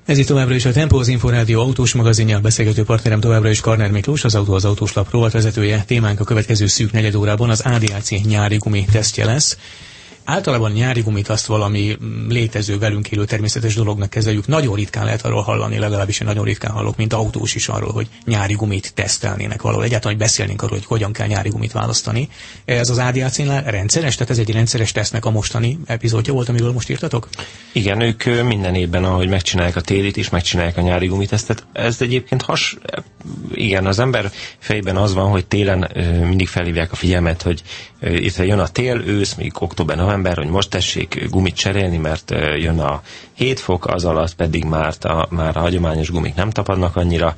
Ez itt továbbra is a Tempo, az Inforádió autós magazinja, beszélgető partnerem továbbra is Karner Miklós, az Autó az Autós Lap rovatvezetője. Témánk a következő szűk negyed órában az ADAC nyári gumi tesztje lesz. Általában nyári gumit azt valami létező, velünk élő természetes dolognak kezeljük. Nagyon ritkán lehet arról hallani, legalábbis én nagyon ritkán hallok, mint autós is arról, hogy nyári gumit tesztelnének valahol. Egyáltalán, hogy beszélnénk arról, hogy hogyan kell nyári gumit választani. Ez az ADAC-nál rendszeres, tehát ez egy rendszeres tesztnek a mostani epizódja volt, amiről most írtatok? Igen, ők minden évben, ahogy megcsinálják a télit is, megcsinálják a nyári gumitesztet. Ez egyébként igen, az ember fejében az van, hogy télen mindig felhívják a figyelmet, hogy itt jön a tél, ősz, még október, november, hogy most tessék gumit cserélni, mert jön a 7 fok, az alatt pedig már a hagyományos gumik nem tapadnak annyira,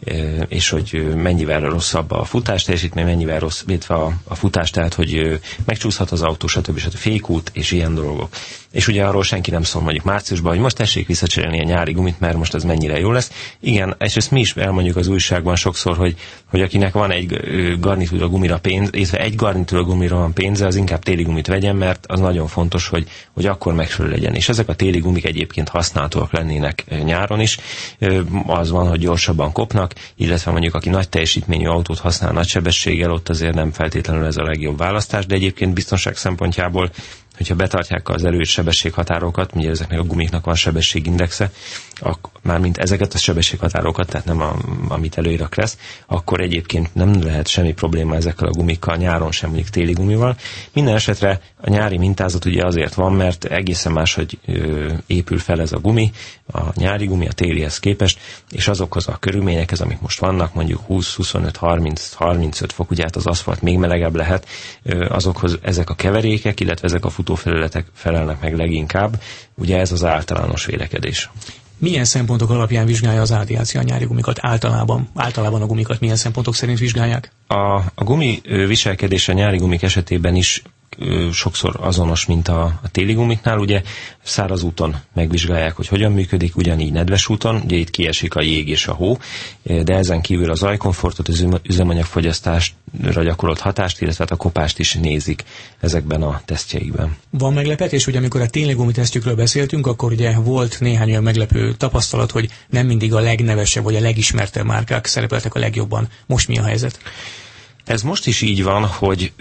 és hogy mennyivel rosszabb a futás teljesítmény, mennyivel rossz, illetve a futás, tehát hogy megcsúszhat az autó, stb. Fékút, és ilyen dolgok. És ugye arról senki nem szól mondjuk márciusban, hogy most tessék visszacserélni a nyári gumit, mert most ez mennyire jó lesz. Igen, és ezt mi is elmondjuk az újságban sokszor, hogy akinek van egy garnitúra gumira pénz, illetve egy garnitúra gumira van pénze, az inkább téli gumit vegyen, mert az nagyon fontos, hogy akkor megfelelő legyen. És ezek a téli gumik egyébként használhatóak lennének nyáron is. Az van, hogy gyorsabban kopnak, illetve mondjuk aki nagy teljesítményű autót használ nagy sebességgel, ott azért nem feltétlenül ez a legjobb választás, de egyébként biztonság szempontjából, hogyha betartják az előírt sebességhatárokat, ugye ezeknek a gumiknak van sebességindexe, mármint ezeket a sebességhatárokat, tehát nem amit előír a KRESZ, akkor egyébként nem lehet semmi probléma ezekkel a gumikkal, nyáron sem, mondjuk téli gumival. Minden esetre a nyári mintázat ugye azért van, mert egészen máshogy épül fel ez a gumi, a nyári gumi a télihez képest, és azokhoz a körülményekhez, amik most vannak, mondjuk 20, 25, 30, 35 fok, ugye hát az aszfalt még melegebb lehet, azokhoz ezek a keverékek, illetve ezek a futófelületek felelnek meg leginkább. Ugye ez az általános vélekedés. Milyen szempontok alapján vizsgálja az ADAC a nyári gumikat általában? Általában a gumikat milyen szempontok szerint vizsgálják? A gumi viselkedése a nyári gumik esetében is sokszor azonos, mint a téli gumiknál. Ugye száraz úton megvizsgálják, hogy hogyan működik, ugyanígy nedves úton, ugye itt kiesik a jég és a hó, de ezen kívül az zajkomfortot, az üzemanyagfogyasztásra gyakorolt hatást, illetve a kopást is nézik ezekben a tesztjeikben. Van meglepetés, hogy amikor a téli gumitesztjükről beszéltünk, akkor ugye volt néhány olyan meglepő tapasztalat, hogy nem mindig a legnevesebb vagy a legismertebb márkák szerepeltek a legjobban. Most mi a helyzet? Ez most is így van, hogy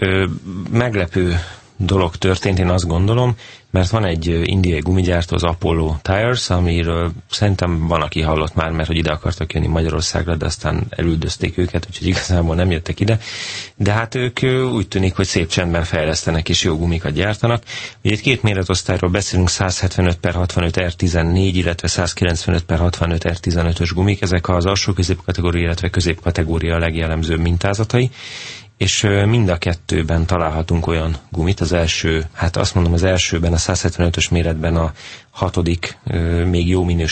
meglepő dolog történt, én azt gondolom, mert van egy indiai gumigyártó, az Apollo Tires, amiről szerintem van, aki hallott már, mert hogy ide akartak jönni Magyarországra, de aztán elüldözték őket, úgyhogy igazából nem jöttek ide. De hát ők úgy tűnik, hogy szép csendben fejlesztenek és jó gumikat gyártanak. Ugye itt két méretosztályról beszélünk, 175/65 R14, illetve 195/65 R15-ös gumik, ezek az alsó középkategória, illetve középkategória a legjellemzőbb mintázatai. És mind a kettőben találhatunk olyan gumit. Az első, hát azt mondom, az elsőben, a 175-ös méretben a 6. még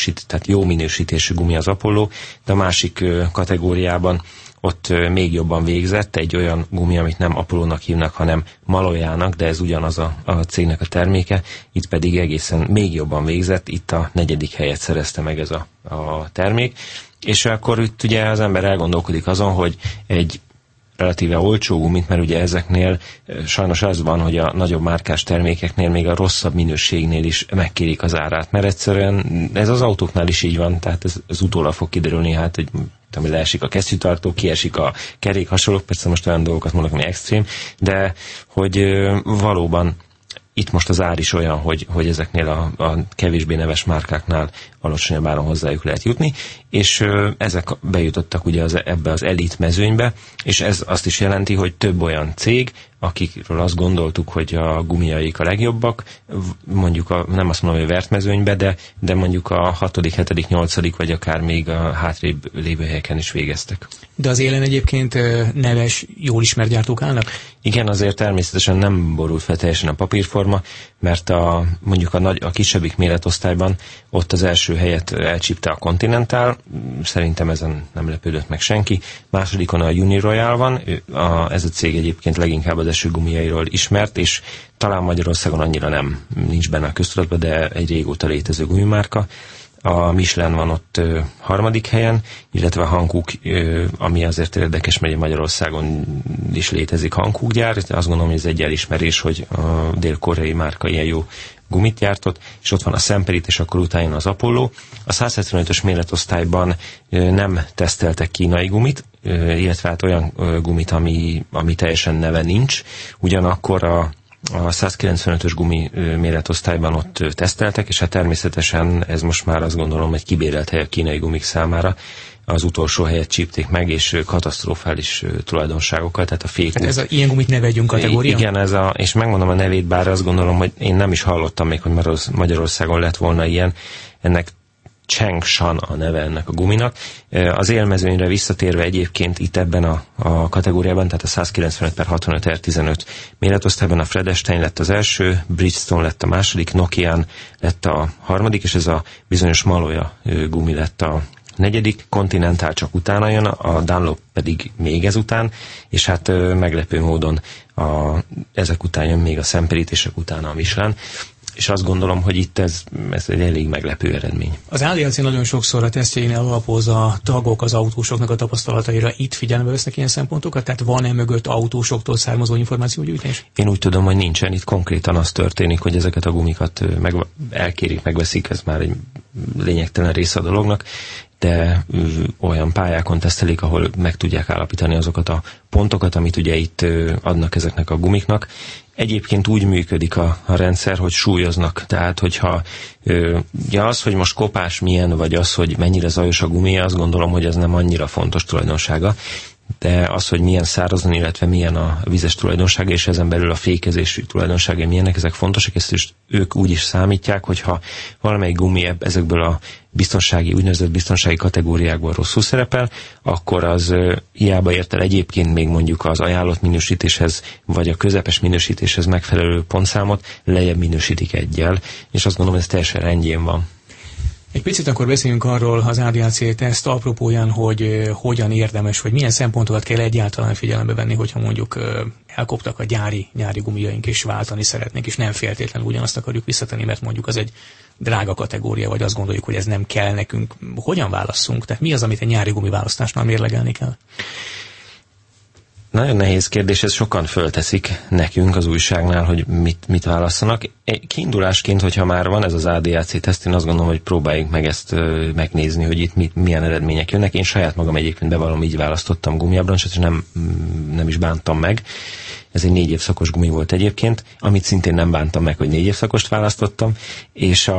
jó minősítésű gumi az Apollo, de a másik kategóriában ott még jobban végzett egy olyan gumi, amit nem Apollónak hívnak, hanem Malojának, de ez ugyanaz a cégnek a terméke, itt pedig egészen még jobban végzett, itt a 4. helyet szerezte meg ez a termék, és akkor itt ugye az ember elgondolkodik azon, hogy egy relatíve olcsó gumit, mert ugye ezeknél sajnos az van, hogy a nagyobb márkás termékeknél még a rosszabb minőségnél is megkérik az árát, mert egyszerűen ez az autóknál is így van, tehát ez utólag fog kiderülni, hát, hogy ami leesik a kesztyűtartó, kiesik a kerék, hasonlók, persze most olyan dolgokat mondok, ami extrém, de hogy valóban itt most az ár is olyan, hogy ezeknél a kevésbé neves márkáknál alacsonyabb áron hozzájuk lehet jutni, és ezek bejutottak ugye ebbe az elit mezőnybe, és ez azt is jelenti, hogy több olyan cég, akikről azt gondoltuk, hogy a gumiaik a legjobbak, mondjuk nem azt mondom, hogy vertmezőnybe, de mondjuk a 6., 7., 8. vagy akár még a hátrébb lévő helyeken is végeztek. De az élen egyébként neves, jól ismert gyártók állnak? Igen, azért természetesen nem borult fel teljesen a papírforma, mert mondjuk a kisebbik méretosztályban ott az első helyet elcsípte a Continental, szerintem ezen nem lepődött meg senki. Másodikon a Uniroyal van, ez a cég egyébként leginkább az esőgumijairól ismert, és talán Magyarországon annyira nincs benne a köztudatban, de egy régóta létező gumimárka. A Michelin van ott 3. helyen, illetve a Hankook, ami azért érdekes, mert Magyarországon is létezik Hankook gyár. Azt gondolom, hogy ez egy elismerés, hogy a dél-koreai márka ilyen jó gumit gyártott, és ott van a Semperit, és akkor utána az Apollo. A 175-ös méretosztályban nem teszteltek kínai gumit, illetve hát olyan gumit, ami teljesen neve nincs. Ugyanakkor a 195-ös gumi méretosztályban ott teszteltek, és hát természetesen ez most már azt gondolom egy kibérelt hely a kínai gumik számára. Az utolsó helyet csípték meg, és katasztrofális tulajdonságokkal, tehát a fékút. Hát ez ilyen gumit ne vegyünk kategória? Igen, és megmondom a nevét, bár azt gondolom, hogy én nem is hallottam még, hogy Magyarországon lett volna ilyen. Ennek Changshan a neve ennek a guminak. Az élmezőnyre visszatérve egyébként itt ebben a kategóriában, tehát a 195/65R15 méretosztályban a Fred Astaire lett az első, Bridgestone lett a második, Nokian lett a harmadik, és ez a bizonyos Maloja gumi lett a negyedik, Continental csak utána jön, a Dunlop pedig még ezután, és hát meglepő módon ezek után jön még a Semperit, és utána a Michelin. És azt gondolom, hogy itt ez egy elég meglepő eredmény. Az ADAC nagyon sokszor a tesztjein alapoz a tagok az autósoknak a tapasztalataira. Itt figyelembe vesznek ilyen szempontokat? Tehát van-e mögött autósoktól származó információgyűjtés? Én úgy tudom, hogy nincsen. Itt konkrétan az történik, hogy ezeket a gumikat elkérik, megveszik, ez már egy lényegtelen része a dolognak, de olyan pályákon tesztelik, ahol meg tudják állapítani azokat a pontokat, amit ugye itt adnak ezeknek a gumiknak. Egyébként úgy működik a rendszer, hogy súlyoznak. Tehát, hogyha ugye az, hogy most kopás milyen, vagy az, hogy mennyire zajos a gumi, azt gondolom, hogy ez nem annyira fontos tulajdonsága. De az, hogy milyen szárazon, illetve milyen a vizes tulajdonsága, és ezen belül a fékezésű tulajdonságai milyenek, ezek fontosak, ezt is ők úgy is számítják, hogyha valamelyik gumi ezekből a úgynevezett biztonsági kategóriákból rosszul szerepel, akkor az hiába ért el egyébként még mondjuk az ajánlott minősítéshez, vagy a közepes minősítéshez megfelelő pontszámot, lejjebb minősítik eggyel, és azt gondolom, ez teljesen rendjén van. Egy picit akkor beszéljünk arról az ADAC teszt apropóján, hogy hogyan érdemes, vagy milyen szempontokat kell egyáltalán figyelembe venni, hogyha mondjuk elkoptak a gyári gumijaink, és váltani szeretnénk, és nem feltétlenül ugyanazt akarjuk visszatenni, mert mondjuk az egy drága kategória, vagy azt gondoljuk, hogy ez nem kell nekünk. Hogyan válasszunk? Tehát mi az, amit egy nyári gumi választásnál mérlegelni kell? Nagyon nehéz kérdés, ez sokan fölteszik nekünk az újságnál, hogy mit válasszanak. Kiindulásként, hogyha már van ez az ADAC teszt, én azt gondolom, hogy próbáljuk meg ezt megnézni, hogy itt milyen eredmények jönnek. Én saját magam egyébként bevallom, így választottam gumiabroncsot, és nem is bántam meg. Ez egy 4 évszakos gumi volt egyébként, amit szintén nem bántam meg, hogy 4 évszakost választottam, és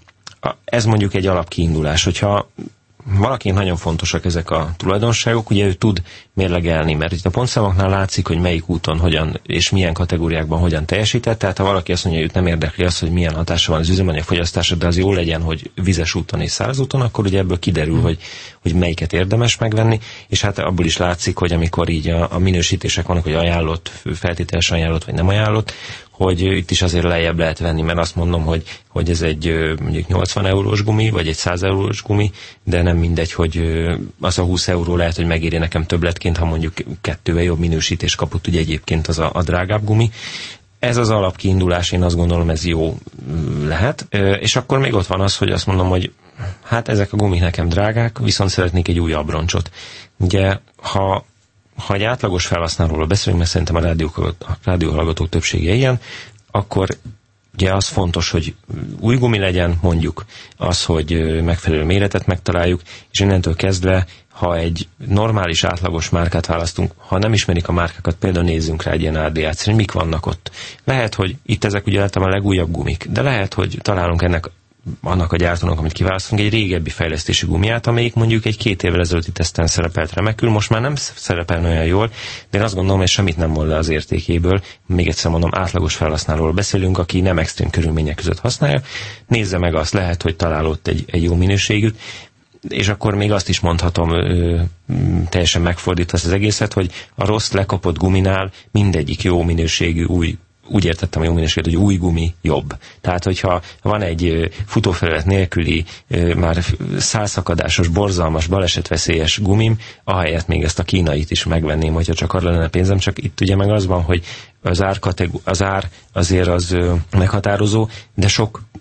ez mondjuk egy alapkiindulás, hogyha valakinek nagyon fontosak ezek a tulajdonságok, ugye ő tud mérlegelni, mert itt a pontszámoknál látszik, hogy melyik úton hogyan és milyen kategóriákban hogyan teljesített, tehát ha valaki azt mondja, hogy őt nem érdekli az, hogy milyen hatása van az üzemanyagfogyasztásra, de az jó legyen, hogy vizes úton és száraz úton, akkor ugye ebből kiderül, hogy melyiket érdemes megvenni, és hát abból is látszik, hogy amikor így a minősítések vannak, hogy ajánlott, feltételes ajánlott, vagy nem ajánlott, hogy itt is azért lejjebb lehet venni, mert azt mondom, hogy ez egy mondjuk 80 eurós gumi, vagy egy 100 eurós gumi, de nem mindegy, hogy az a 20 euró lehet, hogy megéri nekem többletként, ha mondjuk 2-vel jobb minősítést kapott, ugye egyébként az a drágább gumi. Ez az alapkiindulás, én azt gondolom, ez jó lehet, és akkor még ott van az, hogy azt mondom, hogy hát ezek a gumik nekem drágák, viszont szeretnék egy új abroncsot. Ugye, ha egy átlagos felhasználóról beszélünk, mert szerintem a rádióhallgatók többsége ilyen, akkor ugye az fontos, hogy új gumi legyen, mondjuk az, hogy megfelelő méretet megtaláljuk, és innentől kezdve, ha egy normális, átlagos márkát választunk, ha nem ismerik a márkákat, például nézzünk rá egy ilyen ADAC-re, hogy mik vannak ott. Lehet, hogy itt ezek ugye általában a legújabb gumik, de lehet, hogy találunk annak a gyártónak, amit kiválasztunk, egy régebbi fejlesztési gumiát, amelyik mondjuk egy 2 évvel ezelőtti teszten szerepelt remekül, most már nem szerepel olyan jól, de én azt gondolom, hogy semmit nem mond le az értékéből. Még egyszer mondom, átlagos felhasználóról beszélünk, aki nem extrém körülmények között használja. Nézze meg azt, lehet, hogy talál ott egy jó minőségűt, és akkor még azt is mondhatom, teljesen megfordítva az egészet, hogy a rossz lekapott guminál mindegyik jó minőségű új, úgy értettem a jó minőséget, hogy új gumi jobb. Tehát, hogyha van egy futófelület nélküli, már szálszakadásos, borzalmas, balesetveszélyes gumim, ahelyett még ezt a kínait is megvenném, hogyha csak arra lenne pénzem, csak itt ugye meg az van, hogy az ár azért az meghatározó, de sok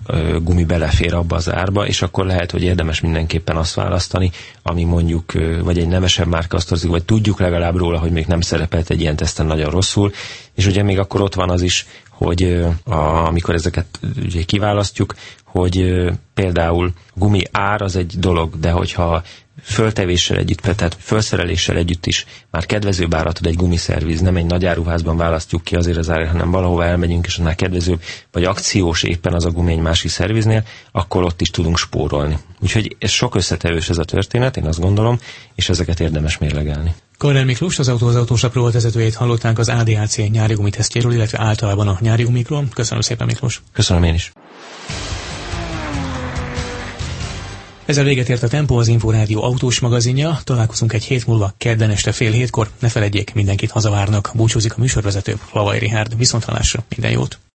gumi belefér abba az árba, és akkor lehet, hogy érdemes mindenképpen azt választani, ami mondjuk vagy egy nemesebb márka tartozik, vagy tudjuk legalább róla, hogy még nem szerepelt egy ilyen teszten nagyon rosszul, és ugye még akkor ott van az is, hogy amikor ezeket ugye kiválasztjuk, hogy például a gumi ár az egy dolog, de hogyha föltevéssel együtt, tehát felszereléssel együtt is már kedvezőbb árat ad egy gumiszerviz, nem egy nagy áruházban választjuk ki azért az árát, hanem valahova elmegyünk, és annál kedvezőbb, vagy akciós éppen az a gumi egy másik szerviznél, akkor ott is tudunk spórolni. Úgyhogy ez sok összetevős ez a történet, én azt gondolom, és ezeket érdemes mérlegelni. Kornél Miklós, az Autóslap rovatvezetőjét hallották az ADAC nyári gumitesztjéről, illetve általában a nyári gumikról. Köszönöm szépen, Miklós. Köszönöm én is. Ezzel véget ért a Tempo, az Inforádió autós magazinja. Találkozunk egy hét múlva, kedden este 6:30. Ne feledjék, mindenkit hazavárnak. Búcsúzik a műsorvezető, Lavai Richárd. Viszonthallásra, minden jót!